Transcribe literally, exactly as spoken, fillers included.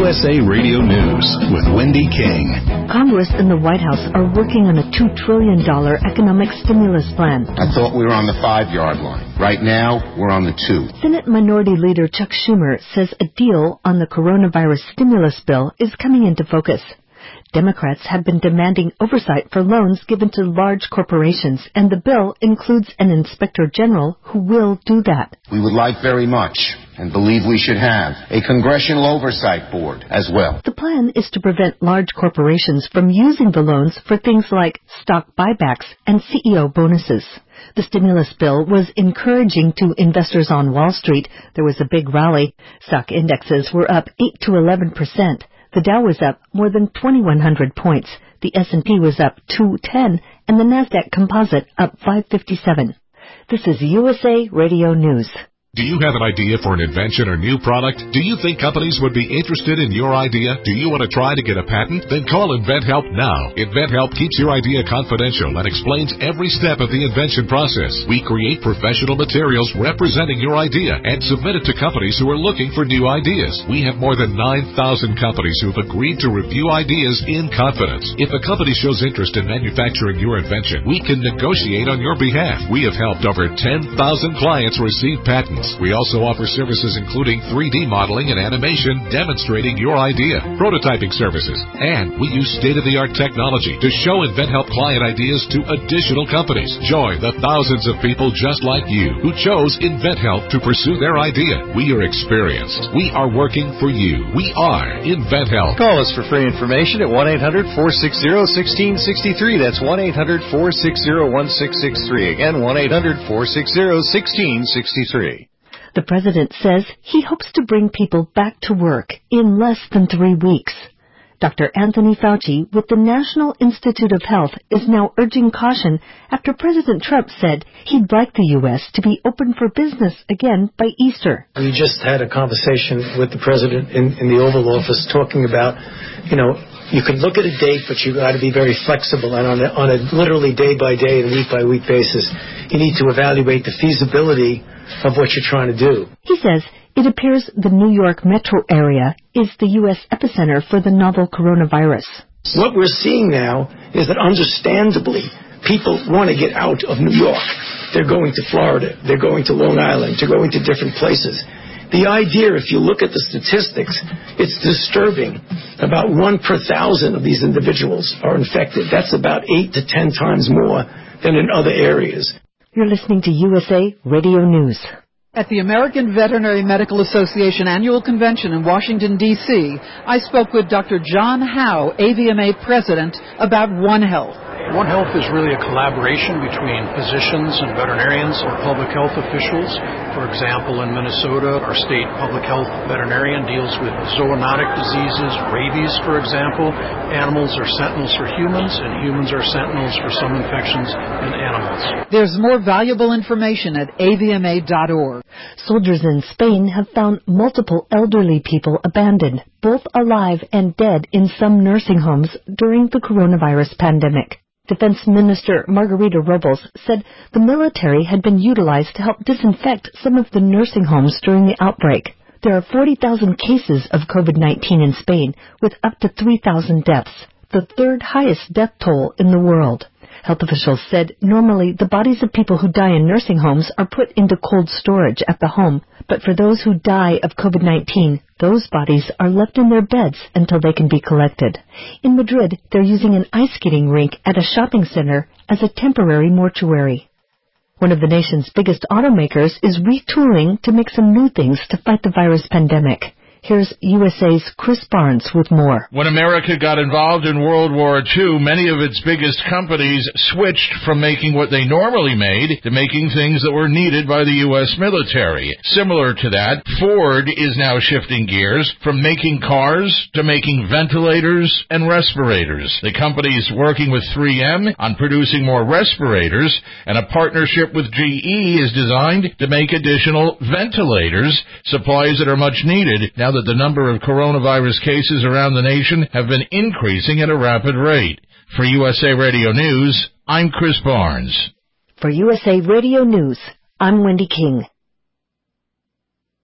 U S A Radio News with Wendy King. Congress and the White House are working on a two trillion dollars economic stimulus plan. I thought we were on the five-yard line. Right now, we're on the two. Senate Minority Leader Chuck Schumer says a deal on the coronavirus stimulus bill is coming into focus. Democrats have been demanding oversight for loans given to large corporations, and the bill includes an inspector general who will do that. We would like very much, and believe we should have, a congressional oversight board as well. The plan is to prevent large corporations from using the loans for things like stock buybacks and C E O bonuses. The stimulus bill was encouraging to investors on Wall Street. There was a big rally. Stock indexes were up eight to eleven percent. The Dow was up more than twenty-one hundred points. The S and P was up two ten, and the Nasdaq Composite up five fifty-seven. This is U S A Radio News. Do you have an idea for an invention or new product? Do you think companies would be interested in your idea? Do you want to try to get a patent? Then call InventHelp now. InventHelp keeps your idea confidential and explains every step of the invention process. We create professional materials representing your idea and submit it to companies who are looking for new ideas. We have more than nine thousand companies who have agreed to review ideas in confidence. If a company shows interest in manufacturing your invention, we can negotiate on your behalf. We have helped over ten thousand clients receive patents. We also offer services including three D modeling and animation demonstrating your idea, prototyping services, and we use state-of-the-art technology to show InventHelp client ideas to additional companies. Join the thousands of people just like you who chose InventHelp to pursue their idea. We are experienced. We are working for you. We are InventHelp. Call us for free information at one eight hundred four six zero one six six three. That's one eight hundred four six zero one six six three. Again, one eight hundred four six zero one six six three. The president says he hopes to bring people back to work in less than three weeks. Doctor Anthony Fauci with the National Institute of Health is now urging caution after President Trump said he'd like the U S to be open for business again by Easter. We just had a conversation with the president in, in the Oval Office talking about, you know, you can look at a date, but you've got to be very flexible. And on a, on a literally day-by-day and week-by-week basis, you need to evaluate the feasibility of what you're trying to do. He says it appears the New York metro area is the U S epicenter for the novel coronavirus. What we're seeing now is that understandably, people want to get out of New York. They're going to Florida. They're going to Long Island. They're going to different places. The idea, if you look at the statistics, it's disturbing. About one per thousand of these individuals are infected. That's about eight to ten times more than in other areas. You're listening to U S A Radio News. At the American Veterinary Medical Association Annual Convention in Washington, D C, I spoke with Doctor John Howe, A V M A President, about One Health. One Health is really a collaboration between physicians and veterinarians and public health officials. For example, in Minnesota, our state public health veterinarian deals with zoonotic diseases, rabies, for example. Animals are sentinels for humans, and humans are sentinels for some infections in animals. There's more valuable information at A V M A dot org. Soldiers in Spain have found multiple elderly people abandoned, both alive and dead in some nursing homes during the coronavirus pandemic. Defense Minister Margarita Robles said the military had been utilized to help disinfect some of the nursing homes during the outbreak. There are forty thousand cases of COVID nineteen in Spain, with up to three thousand deaths, the third highest death toll in the world. Health officials said normally the bodies of people who die in nursing homes are put into cold storage at the home, but for those who die of COVID nineteen, those bodies are left in their beds until they can be collected. In Madrid, they're using an ice skating rink at a shopping center as a temporary mortuary. One of the nation's biggest automakers is retooling to make some new things to fight the virus pandemic. Here's U S A's Chris Barnes with more. When America got involved in World War Two, many of its biggest companies switched from making what they normally made to making things that were needed by the U S military. Similar to that, Ford is now shifting gears from making cars to making ventilators and respirators. The company is working with three M on producing more respirators, and a partnership with G E is designed to make additional ventilators, supplies that are much needed now that the number of coronavirus cases around the nation have been increasing at a rapid rate. For U S A Radio News, I'm Chris Barnes. For U S A Radio News, I'm Wendy King.